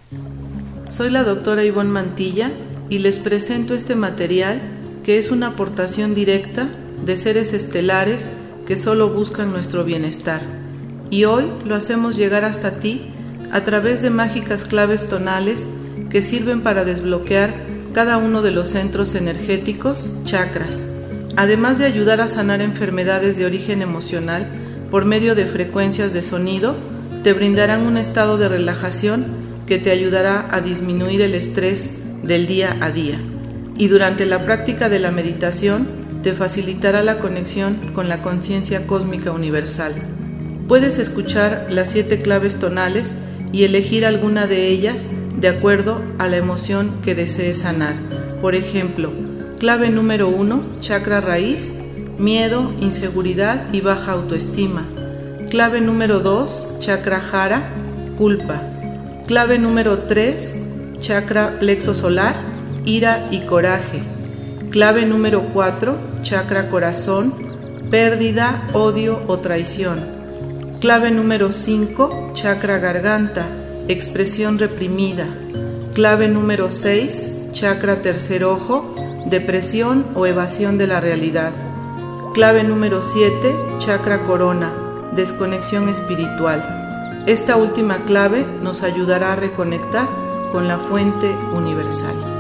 Soy la doctora Ivonne Mantilla y les presento este material que es una aportación directa de seres estelares que solo buscan nuestro bienestar. Y hoy lo hacemos llegar hasta ti a través de mágicas claves tonales que sirven para desbloquear cada uno de los centros energéticos, chakras, además de ayudar a sanar enfermedades de origen emocional por medio de frecuencias de sonido. Te brindarán un estado de relajación que te ayudará a disminuir el estrés del día a día. Y durante la práctica de la meditación te facilitará la conexión con la conciencia cósmica universal. Puedes escuchar las 7 claves tonales y elegir alguna de ellas de acuerdo a la emoción que desees sanar. Por ejemplo, clave número 1, chakra raíz, miedo, inseguridad y baja autoestima. Clave número 2, chakra jara, culpa. Clave número 3, chakra plexo solar, ira y coraje. Clave número 4, chakra corazón, pérdida, odio o traición. Clave número 5, chakra garganta, expresión reprimida. Clave número 6, chakra tercer ojo, depresión o evasión de la realidad. Clave número 7, chakra corona, desconexión espiritual. Esta última clave nos ayudará a reconectar con la fuente universal.